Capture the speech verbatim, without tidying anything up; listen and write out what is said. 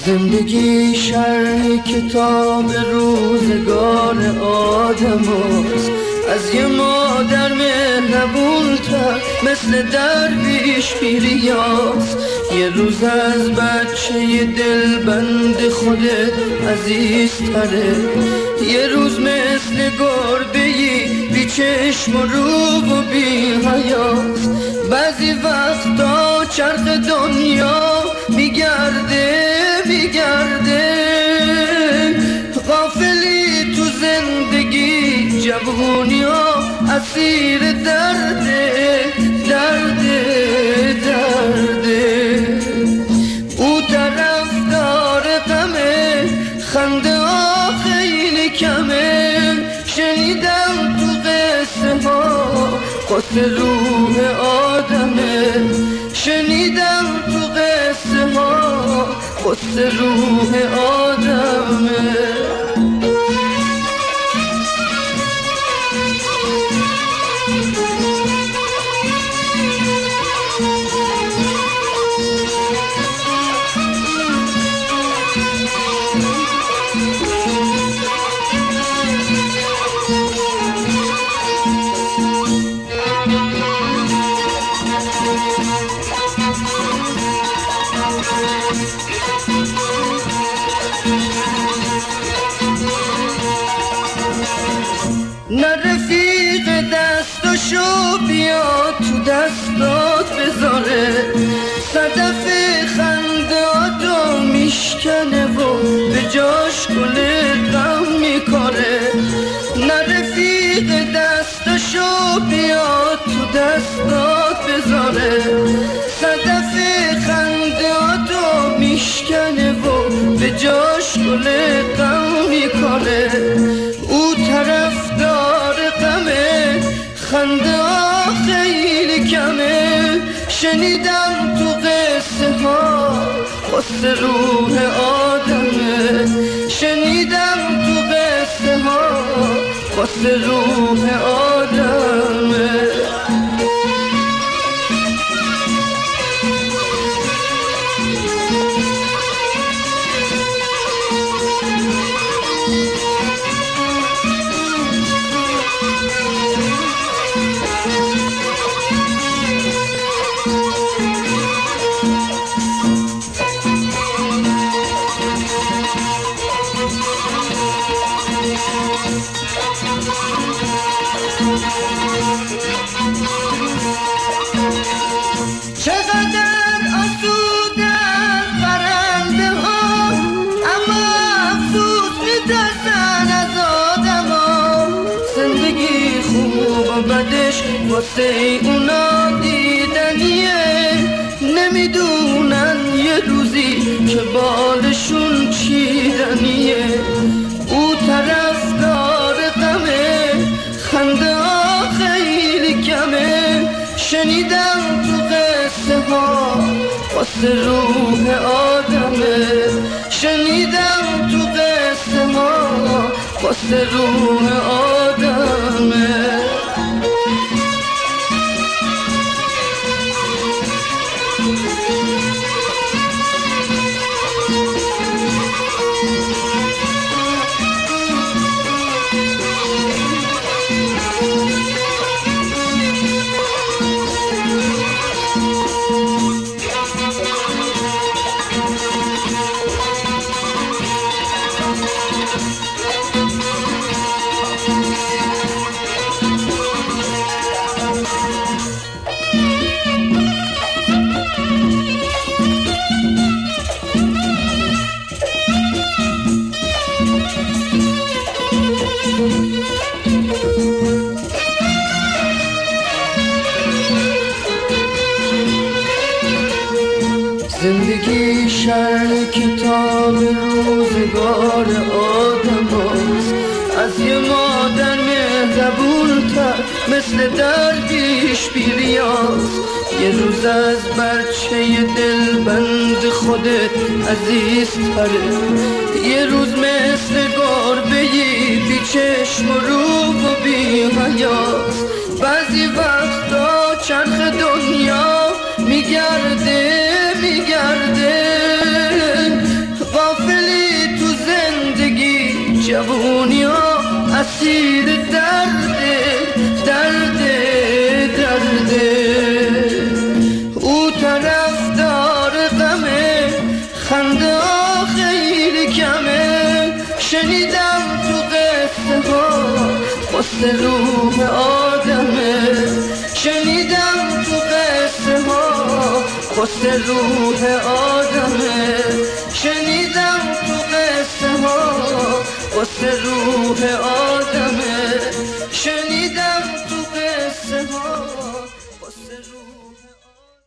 زندگی شرح کتاب روزگار آدم هست، از یه مادر مهربون‌تر مثل درویش پیریاست. یه روز از بچه دلبند خودت عزیزتره، یه روز مثل گربه‌ای بی چشم و رو و بی حیاست. بعضی وقتا چرخ دنیا میگرده میگرده، غافلی تو زندگی جوونی ها اسیر درده درده درده. او طرف داره غمه، خنده ها خیلی کمه. شنیدم تو قصه ها قصه روح آدمه، شنیدم تو قصه ها قصه روح آدمه. نه رفیق دستاشو بیا تو دستات بذاره، صدف خندهاتو میشکنه و به جاش گل غم میکاره. نه رفیق دستاشو بیا تو دستات بذاره، صدف خندهاتو میشکنه و به جاش گل غم میکاره. او طرف داره غمه، خنده ها خیلی کمه. شنیدم تو قصه ها قصه روح آدمه، شنیدم تو قصه ها قصه روح آدمه. چقدر آسودن پرنده ها، اما افسوس میترسن از آدم ها. زندگی خوب و بدش واسه اونا دیدنیه، نمیدونن یه روزی که بالشون چیدنیه. او طرف داره غمه، خنده ها خیلی کمه. شنیدم تو قصه ها قصه روح آدمه، شنیدم تو قصه ها قصه روح آدمه. زندگی شرح کتاب روزگار آدم هست، از یه مادر مهربون‌تر مثل درویش پیریاست. یه روز از بچه دلبند خودت عزیزتره، یه روز مثل گربه‌ای بی چشم و رو و بی حیاست. بعضی وقتا چرخ دنیا میگرده میگرده، اسیر درد درد درد او طرفدار غمه خنده ها خیلی کمه شنیدم تو قصه ها قصه روح آدمه شنیدم تو قصه ها قصه روح آدمه شنیدم تو قصه ها قصه روح آدمه شنیدم